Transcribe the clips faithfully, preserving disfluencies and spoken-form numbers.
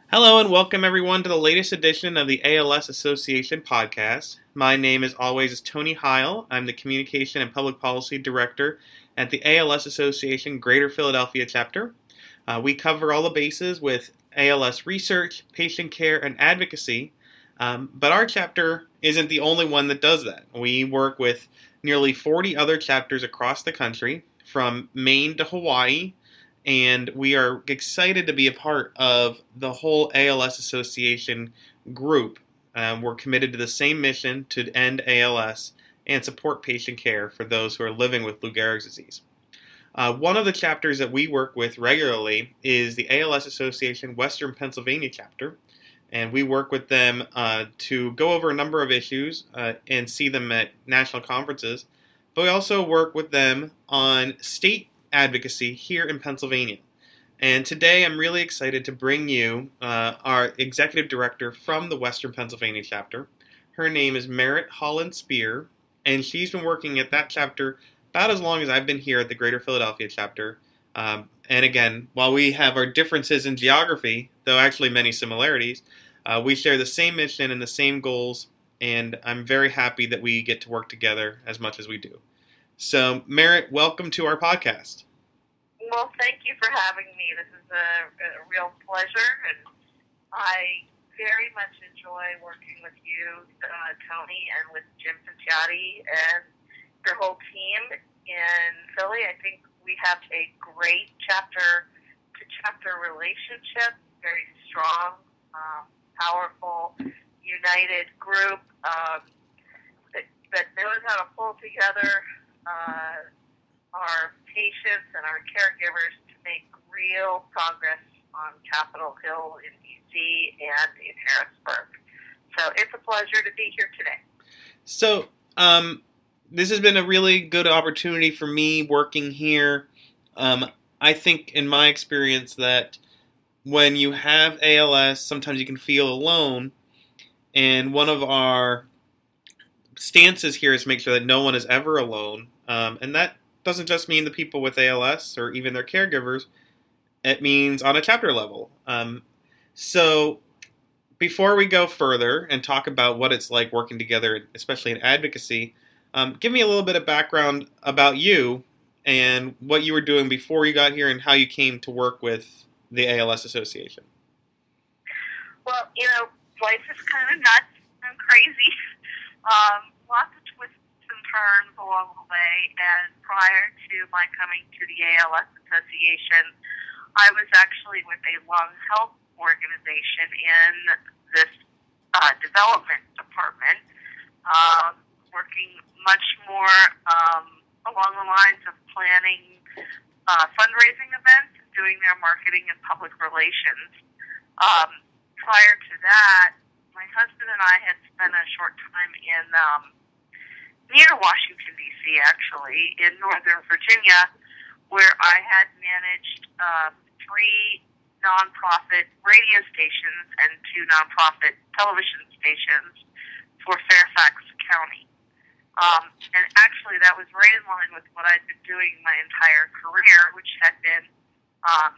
Hello and welcome everyone to the latest edition of the A L S Association podcast. My name as always is Tony Heil. I'm the Communication and Public Policy Director at the A L S Association Greater Philadelphia chapter. Uh, we cover all the bases with A L S research, patient care, and advocacy, um, but our chapter isn't the only one that does that. We work with nearly forty other chapters across the country, from Maine to Hawaii, and we are excited to be a part of the whole A L S Association group. Um, we're committed to the same mission to end A L S and support patient care for those who are living with Lou Gehrig's disease. Uh, one of the chapters that we work with regularly is the A L S Association Western Pennsylvania chapter, and we work with them uh, to go over a number of issues uh, and see them at national conferences, but we also work with them on state advocacy here in Pennsylvania. And today I'm really excited to bring you uh, our executive director from the Western Pennsylvania chapter. Her name is Merritt Holland Spear, and she's been working at that chapter about as long as I've been here at the Greater Philadelphia chapter. Um, and again, while we have our differences in geography, though actually many similarities, uh, we share the same mission and the same goals, and I'm very happy that we get to work together as much as we do. So, Merritt, welcome to our podcast. Well, thank you for having me. This is a, a real pleasure, and I very much enjoy working with you, uh, Tony, and with Jim Picciotti and your whole team in Philly. I think we have a great chapter-to-chapter relationship, very strong, um, powerful, united group um, that, that knows how to pull together Uh, our patients and our caregivers to make real progress on Capitol Hill in D C and in Harrisburg. So it's a pleasure to be here today. So um, this has been a really good opportunity for me working here. Um, I think in my experience that when you have A L S, sometimes you can feel alone, and one of our stances here is to make sure that no one is ever alone. Um, and that doesn't just mean the people with A L S or even their caregivers. It means on a chapter level. Um, so before we go further and talk about what it's like working together, especially in advocacy, um, give me a little bit of background about you and what you were doing before you got here and how you came to work with the A L S Association. Well, you know, life is kind of nuts and crazy. Um, lots of twists and turns along the way, and prior to my coming to the A L S Association, I was actually with a lung health organization in this uh, development department, um, working much more um, along the lines of planning uh, fundraising events and doing their marketing and public relations. Um, prior to that, my husband and I had spent a short time in um, near Washington, D C, actually, in Northern Virginia, where I had managed uh, three nonprofit radio stations and two nonprofit television stations for Fairfax County. Um, and actually, that was right in line with what I'd been doing my entire career, which had been um,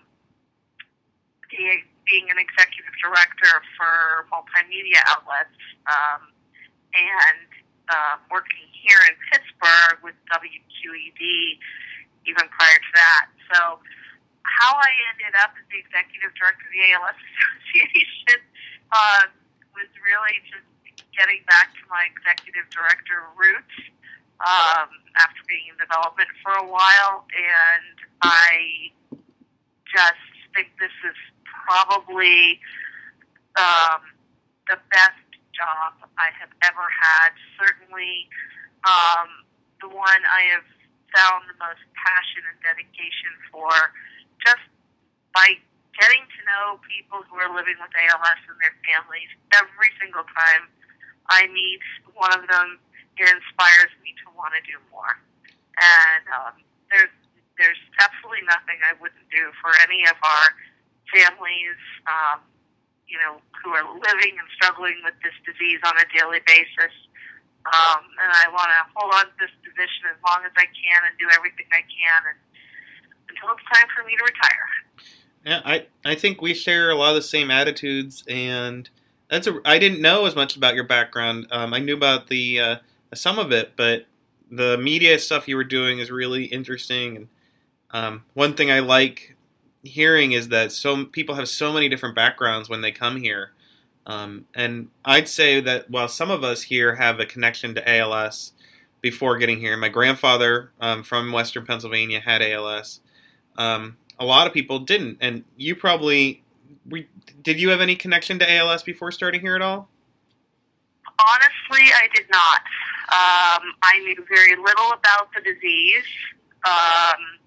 the being an executive director for multimedia outlets um, and uh, working here in Pittsburgh with W Q E D even prior to that. So how I ended up as the executive director of the A L S Association uh, was really just getting back to my executive director roots um, after being in development for a while, and I just think this is probably um, the best job I have ever had. Certainly um, the one I have found the most passion and dedication for, just by getting to know people who are living with A L S and their families. Every single time I meet one of them, it inspires me to want to do more. And um, there's, there's absolutely nothing I wouldn't do for any of our families, um, you know, who are living and struggling with this disease on a daily basis. Um, and I want to hold on to this position as long as I can and do everything I can and, until it's time for me to retire. Yeah, I, I think we share a lot of the same attitudes, and that's a, I didn't know as much about your background. Um, I knew about the uh, some of it, but the media stuff you were doing is really interesting. And um, one thing I like hearing is that so people have so many different backgrounds when they come here. Um, and I'd say that while some of us here have a connection to A L S before getting here, my grandfather um, from Western Pennsylvania had A L S. Um, a lot of people didn't, and you probably we, did. You have any connection to A L S before starting here at all? Honestly, I did not. Um, I knew very little about the disease. Um,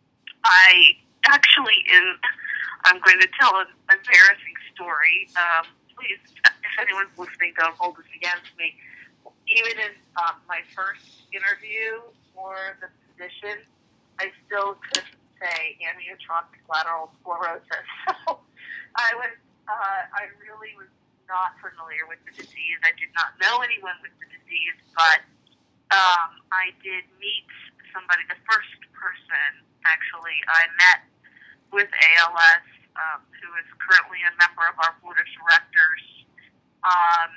I actually, in, I'm going to tell an embarrassing story. Um, please, if anyone's listening, don't hold this against me. Even in um, my first interview for the position, I still couldn't say amyotrophic lateral sclerosis. So I was, uh, I really was not familiar with the disease. I did not know anyone with the disease, but um, I did meet somebody, the first person, actually, I met with A L S, um, who is currently a member of our board of directors. Um,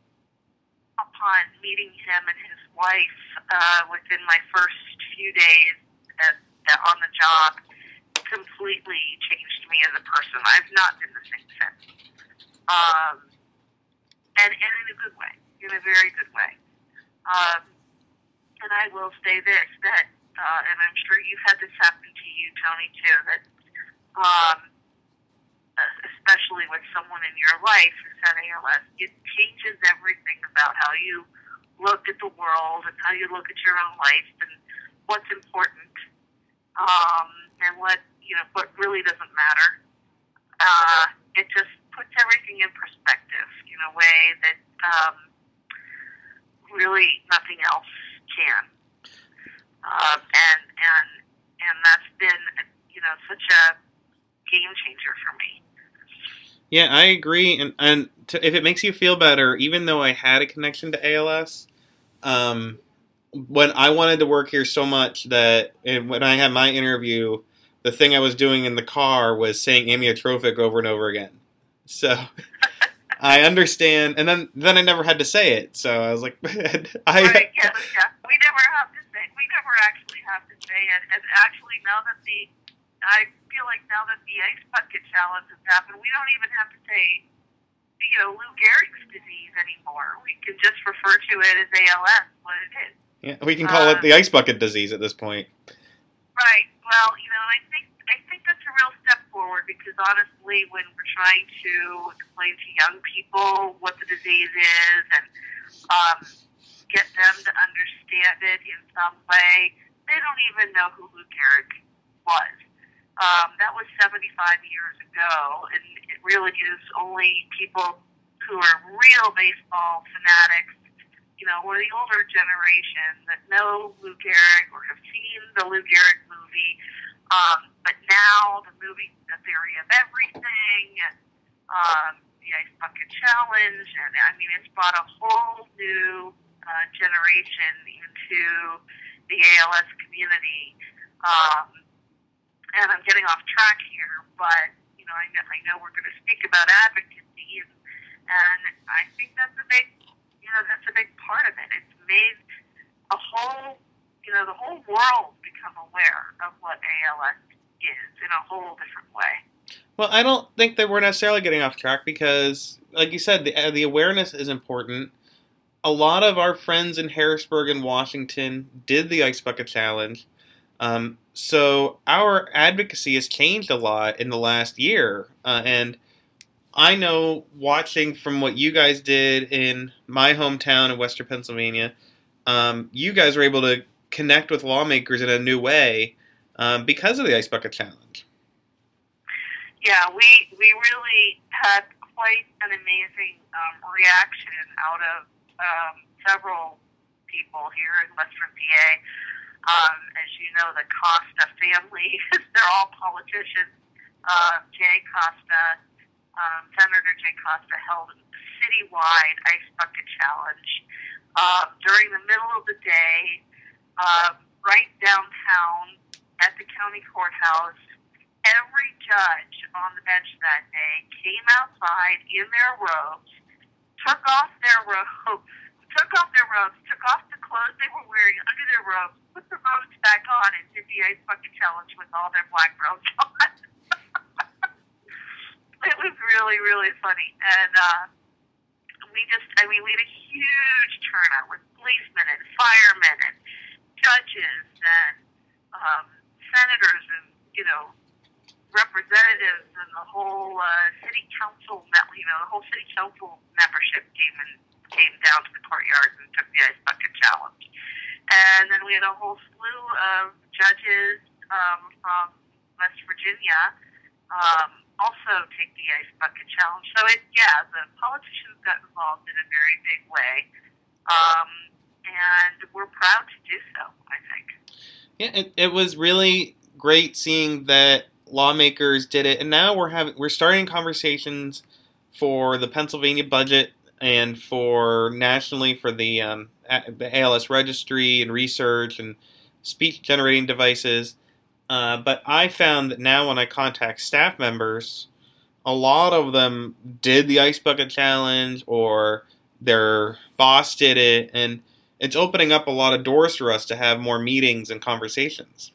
upon meeting him and his wife uh, within my first few days as, uh, on the job, completely changed me as a person. I've not been the same since. Um, and, and in a good way, in a very good way. Um, and I will say this, that, uh, and I'm sure you've had this happen to you, Tony, too, that um, especially with someone in your life who's had A L S, it changes everything about how you look at the world and how you look at your own life and what's important, um, and what, you know, what really doesn't matter. Uh, it just puts everything in perspective in a way that um, really nothing else can. Uh, and and and that's been, you know, such a game changer for me. Yeah, I agree. And and to, if it makes you feel better, even though I had a connection to A L S, um, when I wanted to work here so much that and when I had my interview, the thing I was doing in the car was saying amyotrophic over and over again. So I understand. And then, then I never had to say it. So I was like, I. Right, yeah, yeah. We never have to say We never actually have to say it. And actually, now that the, I feel like now that the Ice Bucket Challenge has happened, we don't even have to say, you know, Lou Gehrig's disease anymore. We can just refer to it as A L S, what it is. Yeah, we can call uh, it the Ice Bucket disease at this point. Right. Well, you know, I think I think that's a real step forward because honestly, when we're trying to explain to young people what the disease is and um, get them to understand it in some way, they don't even know who Lou Gehrig was. Um, that was seventy-five years ago, and it really is only people who are real baseball fanatics, you know, or the older generation that know Lou Gehrig or have seen the Lou Gehrig movie. Um, but now the movie, The Theory of Everything, and um, the Ice Bucket Challenge, and I mean, it's brought a whole new uh, generation into the A L S community. Um, and I'm getting off track here, but you know, I know, I know we're going to speak about advocacy, and, and I think that's a big, you know, that's a big part of it. It's made a whole, you know, the whole world become aware of what A L S is in a whole different way. Well, I don't think that we're necessarily getting off track because, like you said, the, the awareness is important. A lot of our friends in Harrisburg and Washington did the Ice Bucket Challenge. Um, so our advocacy has changed a lot in the last year. Uh, and I know watching from what you guys did in my hometown in Western Pennsylvania, um, you guys were able to connect with lawmakers in a new way um, because of the Ice Bucket Challenge. Yeah, we we really had quite an amazing um, reaction out of um, several people here in Western P A. Um, as you know, the Costa family, they're all politicians. Uh, Jay Costa, um, Senator Jay Costa held a citywide Ice Bucket Challenge uh, during the middle of the day, uh, right downtown at the county courthouse. every judge on the bench that day came outside in their robes, took off their robes, took off their robes, took off the clothes they were wearing under their robes, put the robes back on, and did the ice bucket challenge with all their black robes on. It was really, really funny. And uh, we just, I mean, we had a huge turnout with policemen and firemen and judges and um, senators and, you know, representatives and the whole uh, city council, you know, the whole city council membership came and came down to the courtyard and took the ice bucket challenge. And then we had a whole slew of judges um, from West Virginia um, also take the ice bucket challenge. So it, yeah, the politicians got involved in a very big way, um, and we're proud to do so, I think. Yeah, it, it was really great seeing that lawmakers did it, and now we're having we're starting conversations for the Pennsylvania budget and for nationally for the um, the A L S registry and research and speech generating devices. Uh, but I found that now when I contact staff members, a lot of them did the ice bucket challenge or their boss did it, and it's opening up a lot of doors for us to have more meetings and conversations.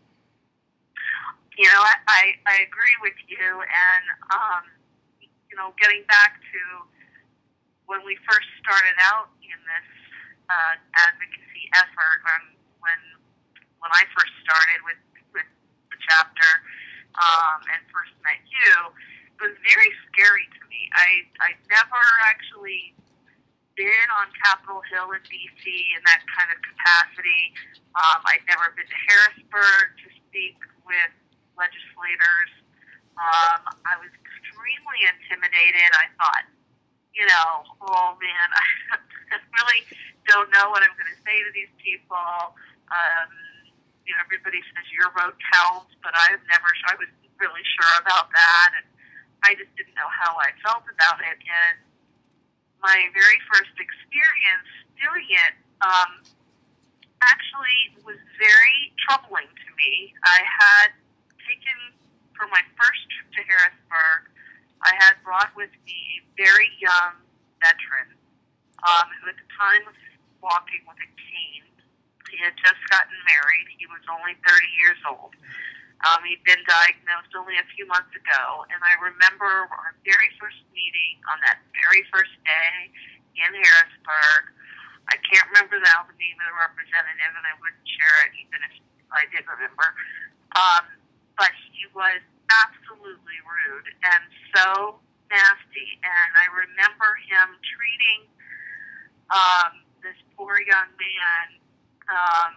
You know, I, I, I agree with you, and, um, you know, getting back to when we first started out in this uh, advocacy effort, when, when when I first started with, with the chapter um, and first met you, it was very scary to me. I, I'd never actually been on Capitol Hill in D C in that kind of capacity. Um, I'd never been to Harrisburg to speak with legislators. Um, I was extremely intimidated. I thought, you know, oh man, I really don't know what I'm going to say to these people. Um, you know, everybody says your vote counts, but I've never, I was really sure about that, and I just didn't know how I felt about it. And my very first experience doing it um, actually was very troubling to me. I had taken, for my first trip to Harrisburg, I had brought with me a very young veteran um, who at the time was walking with a cane. He had just gotten married. He was only thirty years old. Um, he'd been diagnosed only a few months ago, and I remember our very first meeting on that very first day in Harrisburg. I can't remember now the name of the representative, and I wouldn't share it even if I did remember. Um, but he was absolutely rude and so nasty, and I remember him treating um, this poor young man um,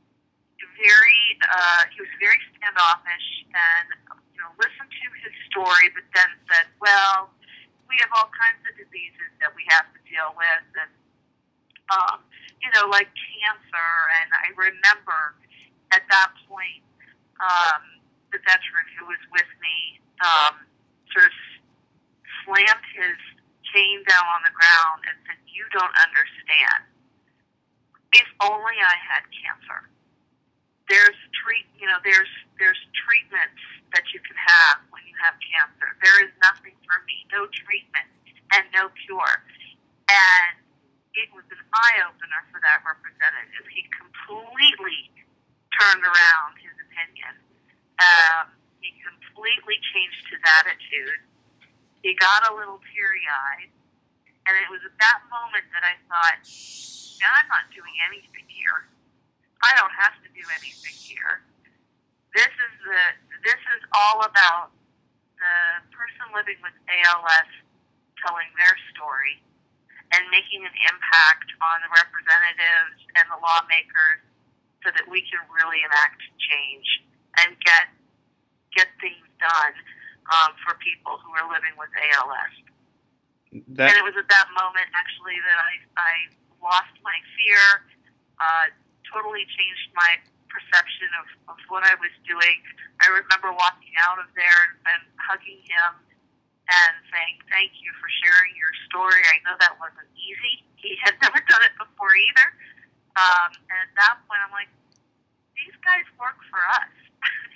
very, uh, he was very standoffish and, you know, listened to his story, but then said, well, we have all kinds of diseases that we have to deal with, and, um, you know, like cancer. And I remember at that point, um, the veteran who was with me um, sort of slammed his cane down on the ground and said, you don't understand. If only I had cancer. There's treat, you know, there's there's treatments that you can have when you have cancer. There is nothing for me, no treatment and no cure. And it was an eye-opener for that representative. He completely turned around his opinion. Um, he completely changed his attitude. He got a little teary-eyed. And it was at that moment that I thought, yeah, I'm not doing anything here. I don't have to do anything here. This is the this is all about the person living with A L S telling their story and making an impact on the representatives and the lawmakers so that we can really enact change and get get things done um, for people who are living with A L S. That, and it was at that moment, actually, that I, I lost my fear, uh, totally changed my perception of, of what I was doing. I remember walking out of there and, and hugging him and saying, thank you for sharing your story. I know that wasn't easy. He had never done it before either. Um, and at that point, I'm like, these guys work for us. You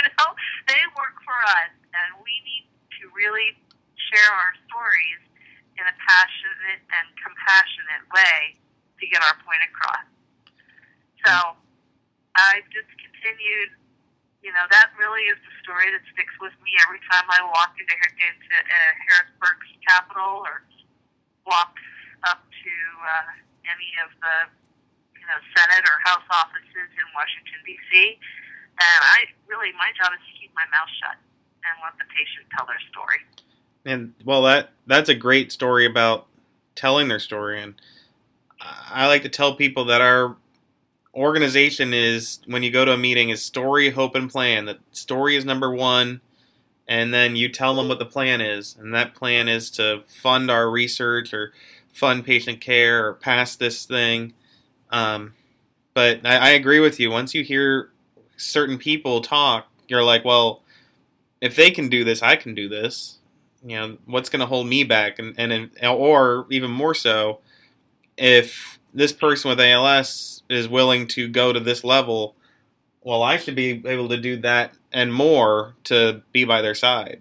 know, they work for us, and we need to really share our stories in a passionate and compassionate way to get our point across. So I just continued, you know, that really is the story that sticks with me every time I walk into, into uh, Harrisburg's Capitol or walk up to uh, any of the, you know, Senate or House offices in Washington, D C. And I really, my job is to keep my mouth shut and let the patient tell their story. And, well, that that's a great story about telling their story. And I like to tell people that our organization is, when you go to a meeting, is story, hope, and plan. That story is number one, and then you tell them what the plan is. And that plan is to fund our research or fund patient care or pass this thing. Um, but I, I agree with you. Once you hear certain people talk, you're like, well, if they can do this, I can do this. You know, what's going to hold me back? And, and or even more so, if this person with A L S is willing to go to this level, well, I should be able to do that and more to be by their side.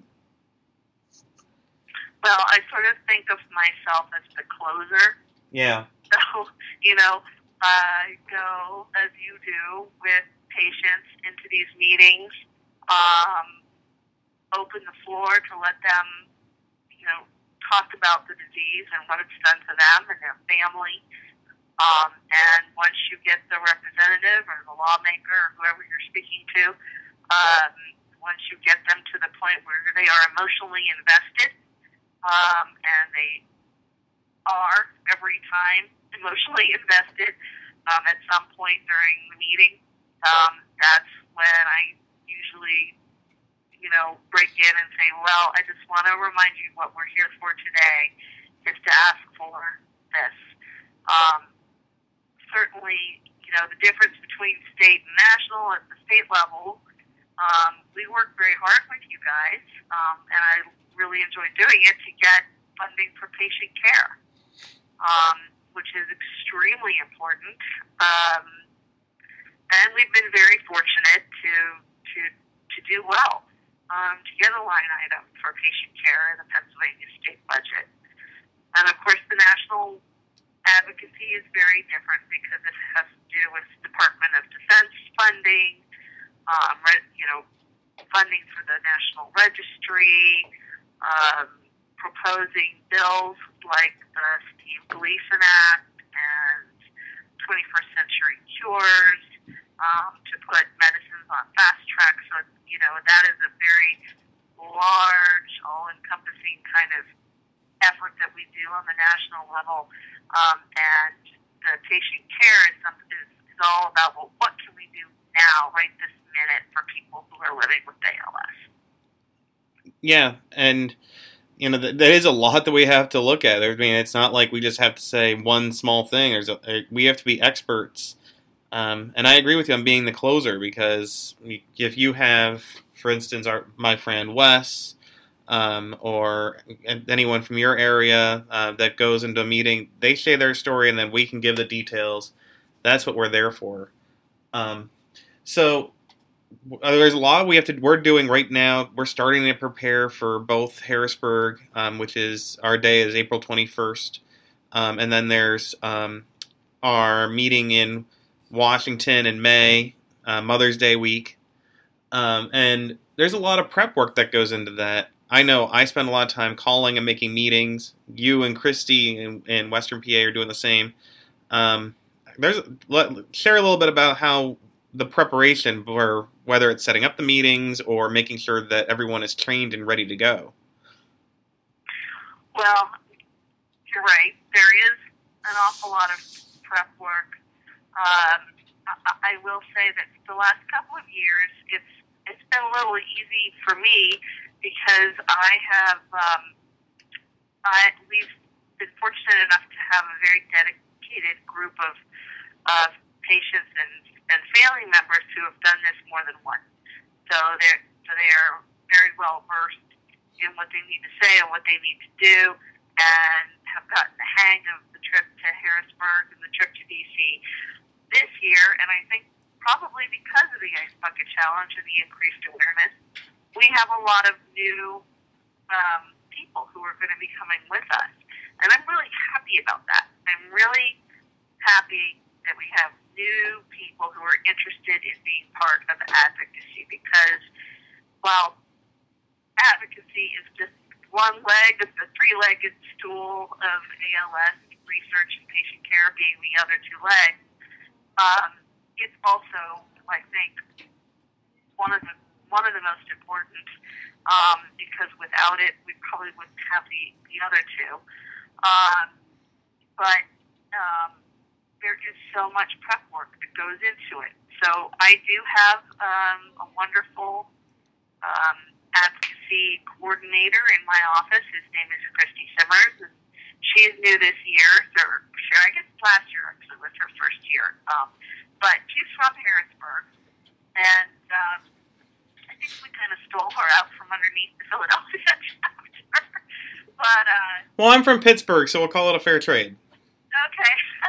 Well, I sort of think of myself as the closer. Yeah. So, you know, I go, as you do, with patients into these meetings, um, open the floor to let them, you know, talk about the disease and what it's done to them and their family. Um, and once you get the representative or the lawmaker or whoever you're speaking to, um, once you get them to the point where they are emotionally invested, um, and they are every time emotionally invested um, at some point during the meeting, um, that's when I usually, you know, break in and say, well, I just want to remind you what we're here for today is to ask for this. Um, certainly, you know, the difference between state and national at the state level, um, we work very hard with you guys, um, and I really enjoy doing it to get funding for patient care, um, which is extremely important. Um, and we've been very fortunate to to to do well, um, to get a line item for patient care in the Pennsylvania state budget. And of course, the national advocacy is very different because it has to do with Department of Defense funding, um, you know, funding for the National Registry, um, proposing bills like the Steve Gleason Act and twenty-first Century Cures, um, to put medicines on fast track. So, you know, that is a very large, all-encompassing kind of effort that we do on the national level. Um, and the patient care is, something, is, is all about, well, what can we do now, right this minute, for people who are living with A L S? Yeah, and, you know, th- there is a lot that we have to look at. I mean, it's not like we just have to say one small thing. There's a, a, we have to be experts. Um, and I agree with you on being the closer, because if you have, for instance, our my friend Wes, um, or anyone from your area uh, that goes into a meeting, they say their story, and then we can give the details. That's what we're there for. Um, so there's a lot we have to. We're doing right now. We're starting to prepare for both Harrisburg, um, which is our day is April twenty-first, um, and then there's um, our meeting in Washington in May, uh, Mother's Day week, um, and there's a lot of prep work that goes into that. I know I spend a lot of time calling and making meetings. You and Christy in, in Western P A are doing the same. Um, there's let, share a little bit about how the preparation, for whether it's setting up the meetings or making sure that everyone is trained and ready to go. Well, you're right. There is an awful lot of prep work. Um, I, I will say that the last couple of years, it's it's been a little easy for me because I have um, I we've been fortunate enough to have a very dedicated group of of patients and, and family members who have done this more than once. So they're so they are very well versed in what they need to say and what they need to do, and have gotten the hang of the trip to Harrisburg and the trip to D C this year. And I think probably because of the Ice Bucket Challenge and the increased awareness, we have a lot of new um, people who are going to be coming with us. And I'm really happy about that. I'm really happy that we have new people who are interested in being part of advocacy, because while advocacy is just one leg of the three-legged stool of A L S, research and patient care being the other two legs, um, it's also, I think, one of the one of the most important, um, because without it, we probably wouldn't have the, the other two. Um, but um, there is so much prep work that goes into it. So I do have um, a wonderful um, advocacy coordinator in my office. His name is Christy Simmers, and she is new this year. Or sure, I guess last year actually was her first year. Um, but she's from Harrisburg, and um, I think we kind of stole her out from underneath the Philadelphia chapter. But uh, well, I'm from Pittsburgh, so we'll call it a fair trade. Okay.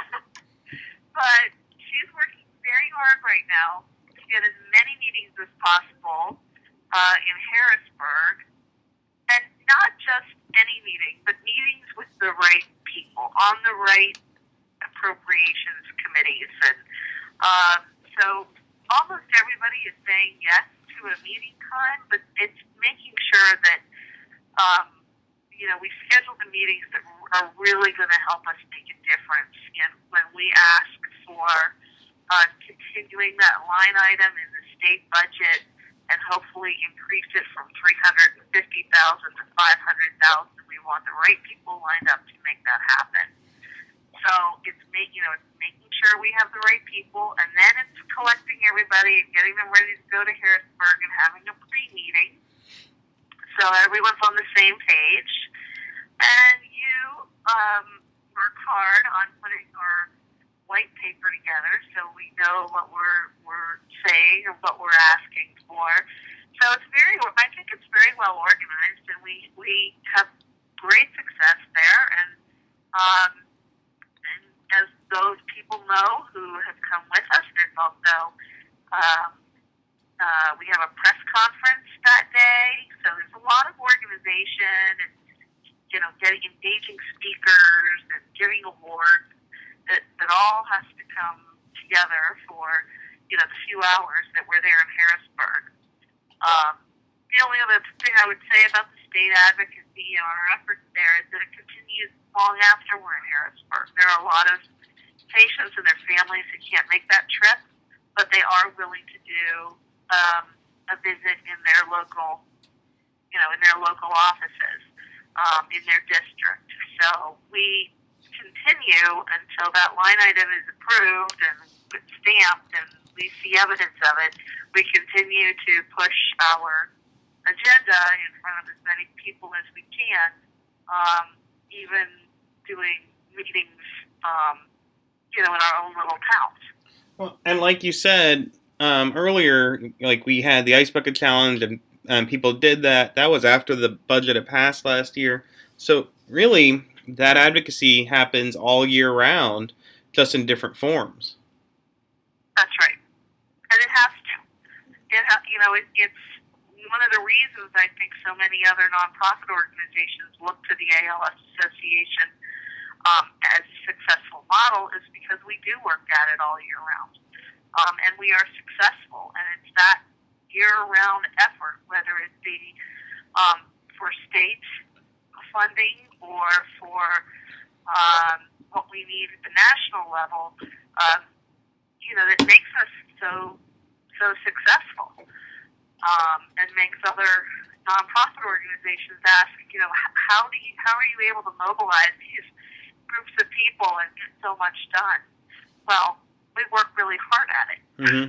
But she's working very hard right now to get as many meetings as possible uh, in Harrisburg, and not just any meeting, but meetings with the right people on the right appropriations committees. And um, so almost everybody is saying yes to a meeting time, but it's making sure that um, you know, we schedule the meetings that are really going to help us make a difference. And when we ask for uh, continuing that line item in the state budget and hopefully increase it from three hundred fifty thousand dollars to five hundred thousand dollars, we want the right people lined up to make that happen. So it's make, you know, it's making sure we have the right people, and then it's collecting everybody and getting them ready to go to Harrisburg and having a pre-meeting, so everyone's on the same page. And you um, work hard on putting our white paper together, so we know what we're we're saying or what we're asking for. So it's very, I think it's very well organized, and we we have great success there. And um, and as those people know who have come with us, there's also um, uh, we have a press conference that day. So there's a lot of organization and, you know, getting engaging speakers and giving awards that, that all has to come together for, you know, the few hours that we're there in Harrisburg. Um, the only other thing I would say about the state advocacy and our efforts there is that it continues long after we're in Harrisburg. There are a lot of patients and their families who can't make that trip, but they are willing to do um, a visit in their local, you know, in their local offices. Um, in their district. So we continue until that line item is approved and stamped and we see evidence of it. We continue to push our agenda in front of as many people as we can, um, even doing meetings, um, you know, in our own little towns. Well, and like you said um, earlier, like we had the Ice Bucket Challenge and Um, people did that. That was after the budget had passed last year. So really, that advocacy happens all year round, just in different forms. That's right. And it has to. It ha- you know, it, it's one of the reasons I think so many other nonprofit organizations look to the A L S Association um, as a successful model is because we do work at it all year round. Um, and we are successful. And it's that year-round effort, whether it be um, for state funding or for um, what we need at the national level, um, you know, that makes us so so successful, um, and makes other nonprofit organizations ask, you know, how do you how are you able to mobilize these groups of people and get so much done? Well, we work really hard at it. Mm-hmm.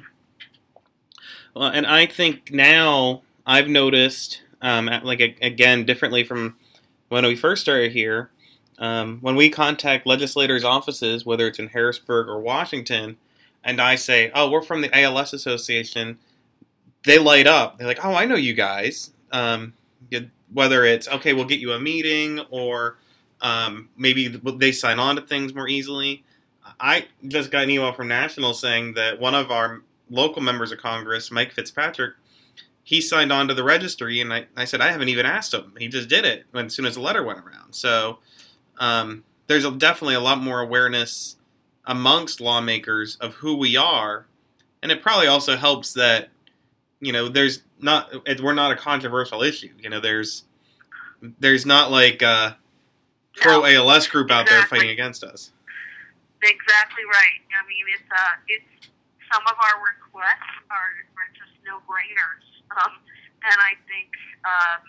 Well, and I think now I've noticed, um, like again, differently from when we first started here, um, when we contact legislators' offices, whether it's in Harrisburg or Washington, and I say, "Oh, we're from the A L S Association," they light up. They're like, "Oh, I know you guys." Um, whether it's okay, we'll get you a meeting, or um, maybe they sign on to things more easily. I just got an email from National saying that one of our local members of Congress, Mike Fitzpatrick, he signed on to the registry, and I, I said, I haven't even asked him. He just did it as soon as the letter went around. So um, there's a, definitely a lot more awareness amongst lawmakers of who we are, and it probably also helps that, you know, there's not, it, we're not a controversial issue. You know, there's there's not like a pro-A L S group out there fighting against us. Exactly right. I mean, it's uh, it's some of our requests are, are just no-brainers, um, and I think um,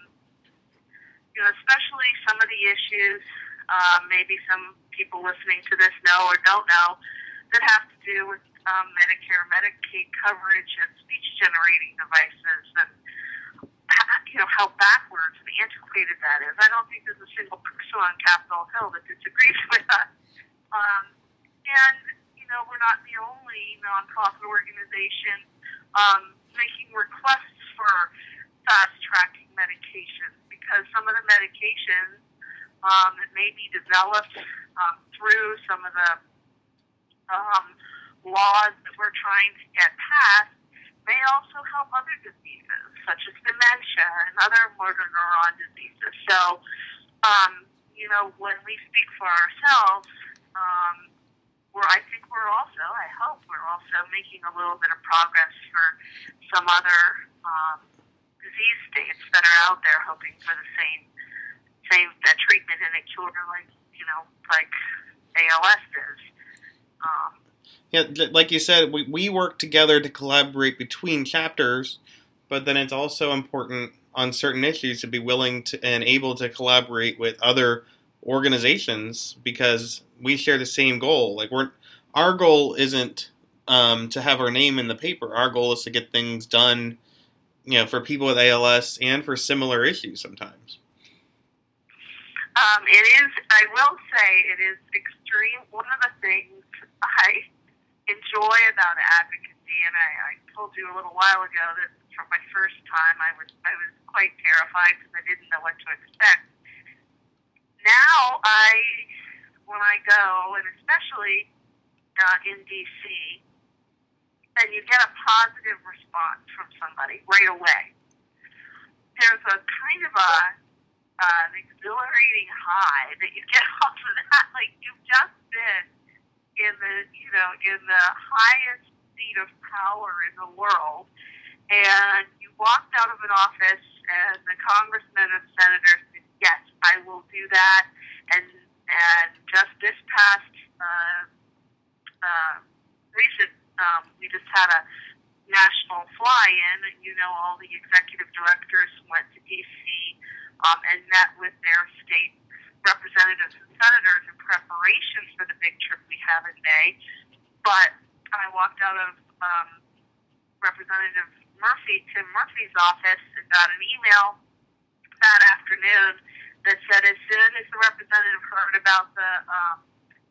you know, especially some of the issues, uh, maybe some people listening to this know or don't know, that have to do with um, Medicare, Medicaid coverage, and speech-generating devices, and you know how backwards and antiquated that is. I don't think there's a single person on Capitol Hill that disagrees with us. Um, And, you know, we're not the only nonprofit organization um, making requests for fast-tracking medications, because some of the medications um, that may be developed um, through some of the um, laws that we're trying to get passed may also help other diseases, such as dementia and other motor neuron diseases. So, um, you know, when we speak for ourselves, um, Where I think we're also, I hope we're also making a little bit of progress for some other um, disease states that are out there hoping for the same same that treatment and a cure, like you know, like A L S is. Um, yeah, like you said, we we work together to collaborate between chapters, but then it's also important on certain issues to be willing to and able to collaborate with other organizations, because we share the same goal. Like we're, our goal isn't um, to have our name in the paper. Our goal is to get things done, you know, for people with A L S and for similar issues sometimes. Um, it is, I will say, it is extreme. One of the things I enjoy about advocacy, and I, I told you a little while ago that for my first time I was I was quite terrified because I didn't know what to expect. Now I, when I go, and especially uh, in D C, and you get a positive response from somebody right away, there's a kind of a uh, an exhilarating high that you get off of that. Like you've just been in the, you know, in the highest seat of power in the world, and you walked out of an office, and the congressmen and senators said, yes, I will do that. And and just this past uh, uh, recent, um, we just had a national fly-in, and you know all the executive directors went to D C um, and met with their state representatives and senators in preparation for the big trip we have in May. But I walked out of um, Representative Murphy, Tim Murphy's office, and got an email that afternoon that said as soon as the representative heard about the um,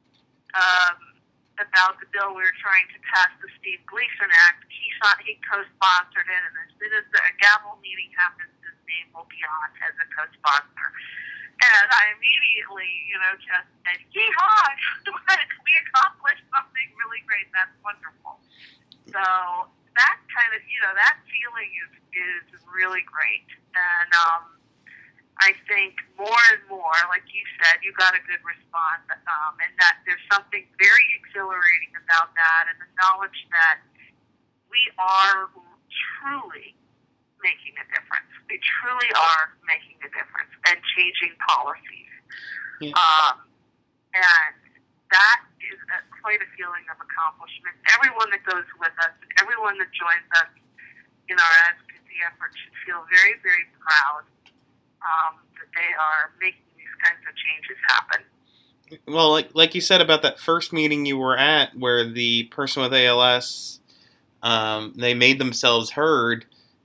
um, about the bill we were trying to pass, the Steve Gleason Act, he thought he co-sponsored it, and as soon as the gavel meeting happens, his name will be on as a co-sponsor. And I immediately, you know, just said, "Yeehaw! We accomplished something really great. That's wonderful." So that kind of, you know, that feeling is is really great, and um, I think more and more, like you said, you got a good response, um, and that there's something very exhilarating about that, and the knowledge that we are truly making a difference. We truly are making a difference and changing policies. Yeah. Um, and that is a, quite a feeling of accomplishment. Everyone that goes with us, and everyone that joins us in our advocacy efforts should feel very, very proud Um, that they are making these kinds of changes happen. Well, like like you said about that first meeting you were at, where the person with A L S, um, they made themselves heard.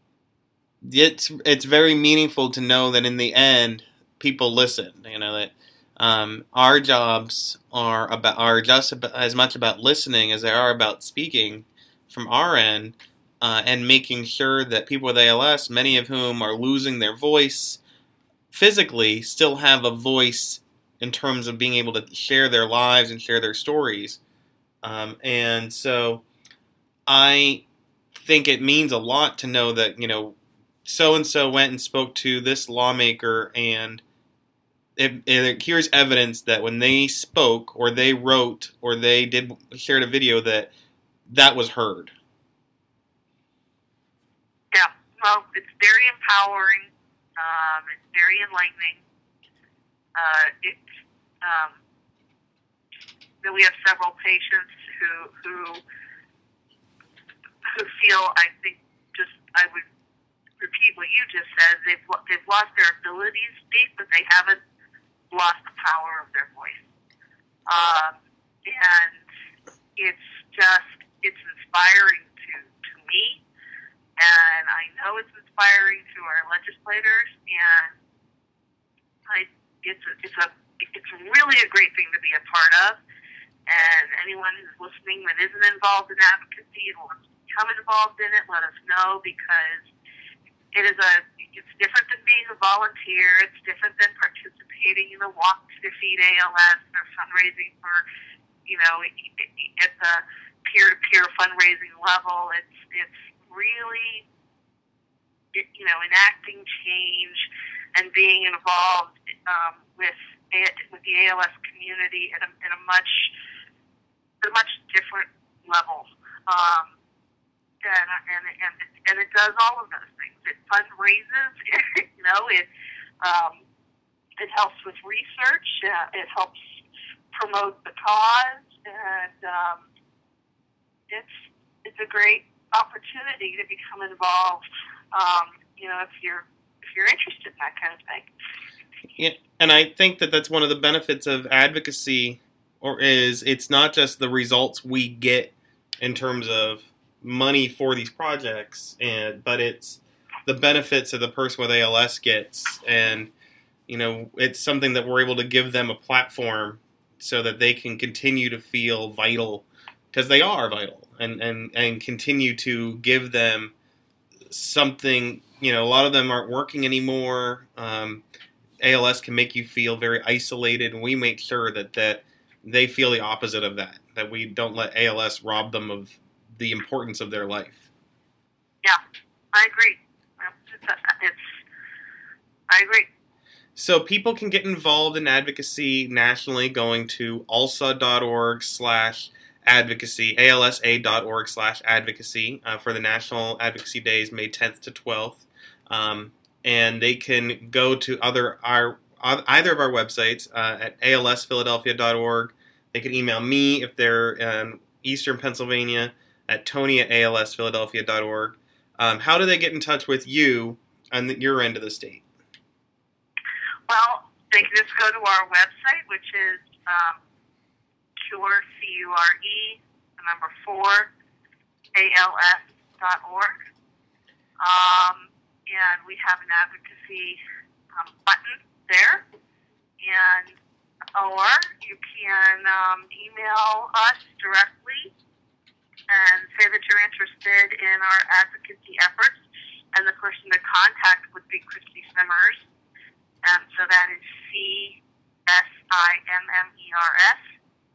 It's it's very meaningful to know that in the end, people listen. You know that um, our jobs are about are just about, as much about listening as they are about speaking from our end, uh, and making sure that people with A L S, many of whom are losing their voice physically, still have a voice in terms of being able to share their lives and share their stories. Um, and so I think it means a lot to know that, you know, so-and-so went and spoke to this lawmaker, and it, it, here's evidence that when they spoke or they wrote or they did shared a video that that was heard. Yeah, well, it's very empowering. Um, it's very enlightening. Uh, it's, um, we have several patients who, who, who feel, I think, just, I would repeat what you just said, they've, they've lost their ability to speak, but they haven't lost the power of their voice. Um, and it's just, it's inspiring to, to me, and I know it's inspiring to our legislators, and I, it's a, it's a, it's really a great thing to be a part of, and anyone who's listening that isn't involved in advocacy and wants to become involved in it, let us know, because it is a, it's different than being a volunteer. It's different than participating in the Walk to Defeat A L S or fundraising for, you know, at the peer-to-peer fundraising level. It's, it's really, you know, enacting change and being involved um, with it, with the A L S community at a, at a much, at a much different level. Um, And, and, and, it, and it does all of those things. It fundraises, you know, it um, it helps with research, uh, it helps promote the cause, and um, it's it's a great opportunity to become involved, um, you know, if you're if you're interested in that kind of thing. Yeah, and I think that that's one of the benefits of advocacy, or is it's not just the results we get in terms of money for these projects, and but it's the benefits that the person with A L S gets, and you know, it's something that we're able to give them a platform so that they can continue to feel vital, because they are vital, and, and, and continue to give them something. You know, a lot of them aren't working anymore. Um, A L S can make you feel very isolated, and we make sure that, that they feel the opposite of that, that we don't let A L S rob them of the importance of their life. Yeah, I agree. It's, it's, I agree. So people can get involved in advocacy nationally going to alsa.org slash advocacy, alsa.org slash advocacy uh, for the National Advocacy Days, May tenth to twelfth. Um, and they can go to other our either of our websites uh, at a l s philadelphia dot org. They can email me if they're in Eastern Pennsylvania at Tony at a l s philadelphia dot org. Um, how do they get in touch with you on the, your end of the state? Well, they can just go to our website, which is um, Cure, C U R E, the number four, A L S dot org. Um, and we have an advocacy um, button there. And or you can um, email us directly and say that you're interested in our advocacy efforts, and the person to contact would be Christy Simmers, and so that is C S I M M E R S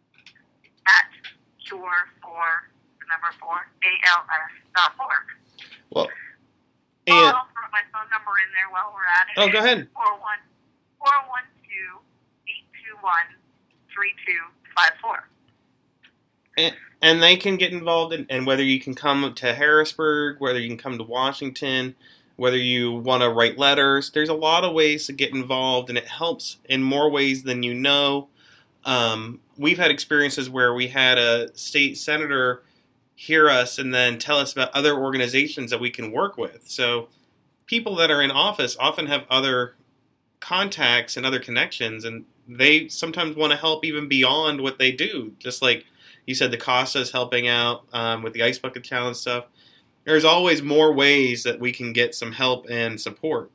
at cure for the number four A L S dot org. Well, and oh, I'll throw my phone number in there while we're at it. Oh, go ahead. four one two, eight two one, three two five four. And, and they can get involved in, and whether you can come to Harrisburg, whether you can come to Washington, whether you want to write letters, there's a lot of ways to get involved, and it helps in more ways than you know. Um, we've had experiences where we had a state senator hear us and then tell us about other organizations that we can work with. So people that are in office often have other contacts and other connections, and they sometimes want to help even beyond what they do, just like you said, the Costa's helping out um, with the Ice Bucket Challenge stuff. There's always more ways that we can get some help and support.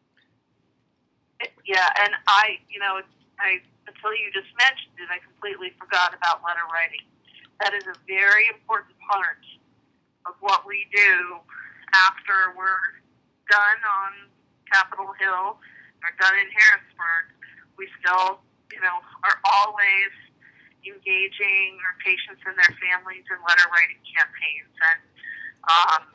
Yeah, and I, you know, I until you just mentioned it, I completely forgot about letter writing. That is a very important part of what we do after we're done on Capitol Hill or done in Harrisburg. We still, you know, are always engaging our patients and their families in letter writing campaigns, and um,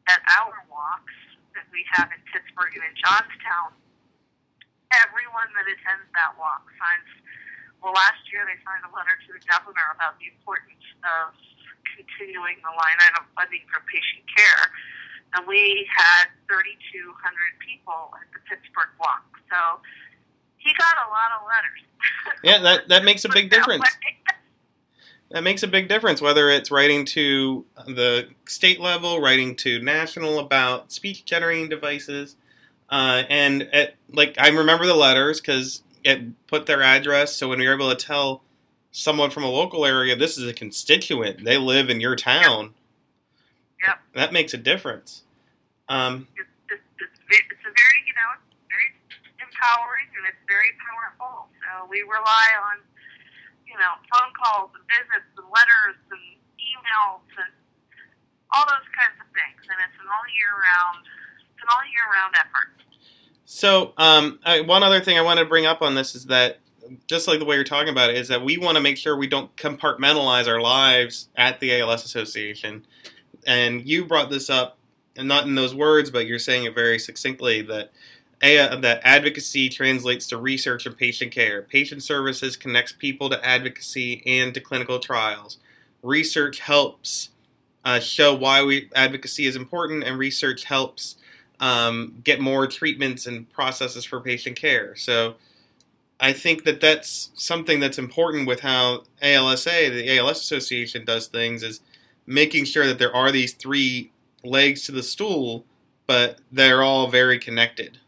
at our walks that we have in Pittsburgh and in Johnstown, everyone that attends that walk signs, well, last year they signed a letter to the governor about the importance of continuing the line item funding for patient care. And we had thirty-two hundred people at the Pittsburgh walk. So he got a lot of letters. Yeah, that, that makes a big difference. That makes a big difference, whether it's writing to the state level, writing to national about speech-generating devices. Uh, and, it, like, I remember the letters because it put their address, so when we were able to tell someone from a local area, this is a constituent, they live in your town, yep. That makes a difference. Um, it's, it's, it's, it's a very, you know, it's very empowering, and it's very powerful. So we rely on, you know, phone calls and visits and letters and emails and all those kinds of things. And it's an all year round, it's an all year round effort. So, um, I, one other thing I want to bring up on this is that, just like the way you're talking about it, is that we want to make sure we don't compartmentalize our lives at the A L S Association. And you brought this up, and not in those words, but you're saying it very succinctly, that A- that advocacy translates to research and patient care. Patient services connects people to advocacy and to clinical trials. Research helps uh, show why we advocacy is important, and research helps um, get more treatments and processes for patient care. So I think that that's something that's important with how A L S A, the A L S Association, does things, is making sure that there are these three legs to the stool, but they're all very connected.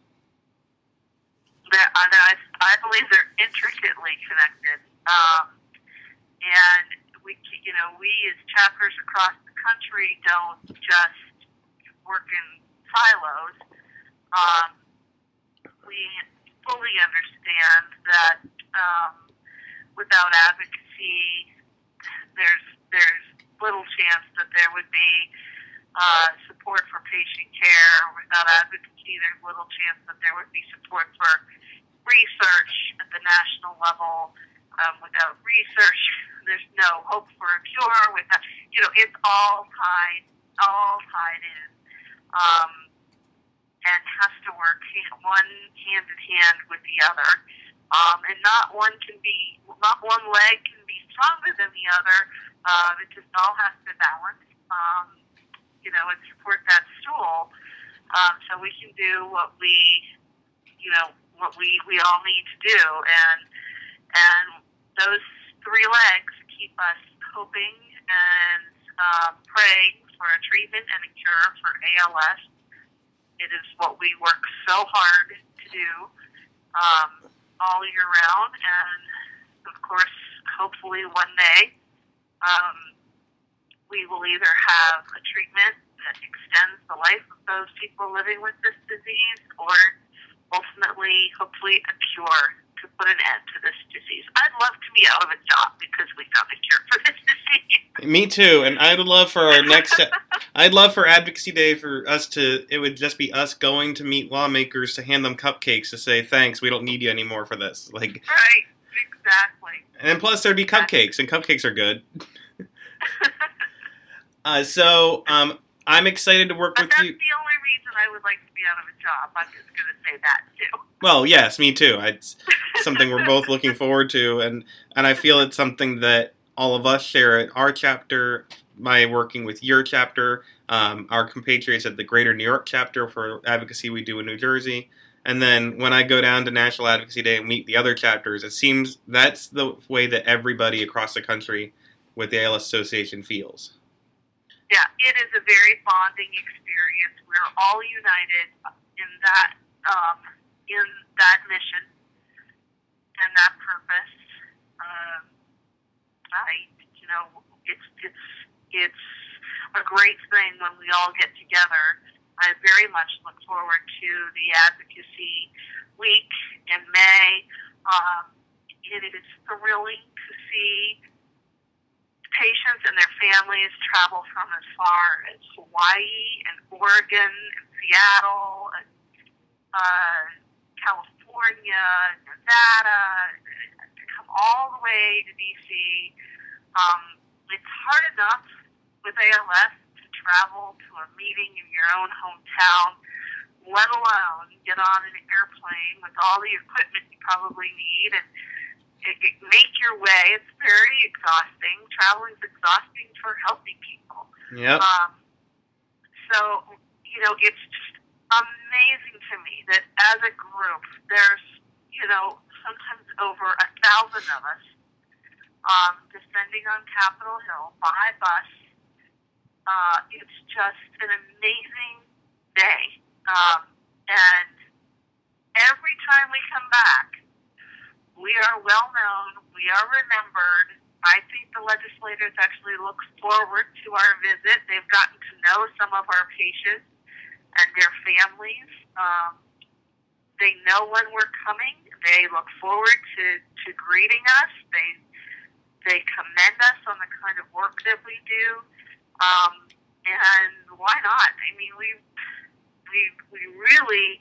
I, I believe they're intricately connected, um, and we, you know, we as chapters across the country don't just work in silos. Um, we fully understand that um, without advocacy, there's there's little chance that there would be uh, support for patient care. Without advocacy, there's little chance that there would be support for research at the national level. Um, without research, there's no hope for a cure. Without, you know, it's all tied, all tied in, um, and has to work one hand in hand with the other. Um, and not one can be, not one leg can be stronger than the other. Uh, it just all has to balance, um, you know, and support that stool. Um, so we can do what we, you know, what we, we all need to do. And, and those three legs keep us hoping and um, praying for a treatment and a cure for A L S. It is what we work so hard to do um, all year round. And, of course, hopefully one day um, we will either have a treatment that extends the life of those people living with this disease, or ultimately, hopefully, a cure to put an end to this disease. I'd love to be out of a job because we found a cure for this disease. Me too, and I would love for our next, I'd love for Advocacy Day for us to, it would just be us going to meet lawmakers to hand them cupcakes to say, thanks, we don't need you anymore for this. Like, right, exactly. And then plus there'd be cupcakes, and cupcakes are good. uh, so, um, I'm excited to work but with that's you. That's the only reason I would like to be out of a job. I'm just going to say that, too. Well, yes, me too. It's something we're both looking forward to, and, and I feel it's something that all of us share at our chapter, by working with your chapter, um, our compatriots at the Greater New York chapter for advocacy we do in New Jersey. And then when I go down to National Advocacy Day and meet the other chapters, it seems that's the way that everybody across the country with the A L S Association feels. Yeah, it is a very bonding experience. We're all united in that um, in that mission and that purpose. Um, I, you know, it's it's it's a great thing when we all get together. I very much look forward to the Advocacy Week in May. Um, it is thrilling to see patients and their families travel from as far as Hawaii and Oregon and Seattle and uh, California, Nevada, to come all the way to D C. Um, it's hard enough with A L S to travel to a meeting in your own hometown, let alone get on an airplane with all the equipment you probably need and it, it, make your way. It's very exhausting. Traveling is exhausting for healthy people. Yep. Um, so, you know, it's just amazing to me that as a group, there's, you know, sometimes over a thousand of us um, descending on Capitol Hill by bus. Uh, it's just an amazing day. Um, and every time we come back, we are well known, we are remembered. I think the legislators actually look forward to our visit. They've gotten to know some of our patients and their families. Um, they know when we're coming. They look forward to, to greeting us. They they commend us on the kind of work that we do. Um, and why not? I mean, we we we really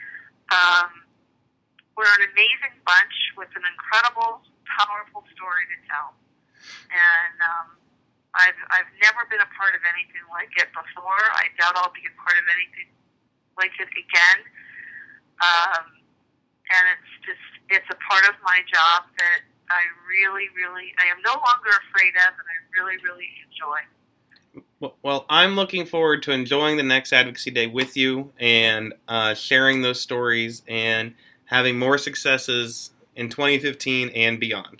um, we're an amazing bunch with an incredible, powerful story to tell. And um, I've I've never been a part of anything like it before. I doubt I'll be a part of anything like it again. Um, and it's just it's a part of my job that I really, really I am no longer afraid of, and I really, really enjoy. Well, I'm looking forward to enjoying the next Advocacy Day with you and uh, sharing those stories and having more successes in twenty fifteen and beyond.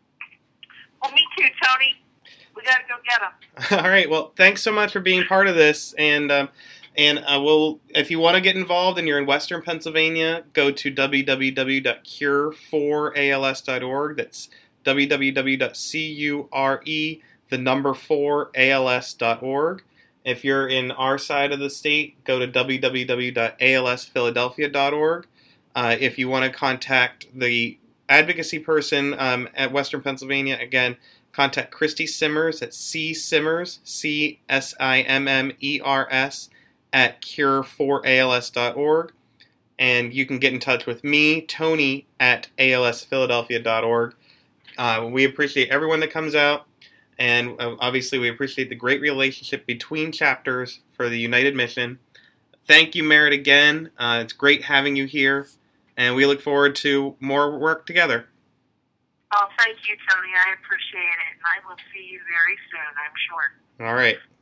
Well, me too, Tony. We got to go get them. All right. Well, thanks so much for being part of this. And um, and uh, we'll, if you want to get involved and you're in Western Pennsylvania, go to w w w dot cure for a l s dot org. That's w w w dot cure the number four A L S dot org. If you're in our side of the state, go to w w w dot a l s philadelphia dot org. Uh, if you want to contact the advocacy person um, at Western Pennsylvania, again, contact Christy Simmers at C Simmers, C S I M M E R S, at cure for a l s dot org. And you can get in touch with me, Tony, at a l s philadelphia dot org. Uh, we appreciate everyone that comes out. And uh, obviously, we appreciate the great relationship between chapters for the United Mission. Thank you, Merritt, again. Uh, it's great having you here. And we look forward to more work together. Oh, thank you, Tony. I appreciate it. And I will see you very soon, I'm sure. All right.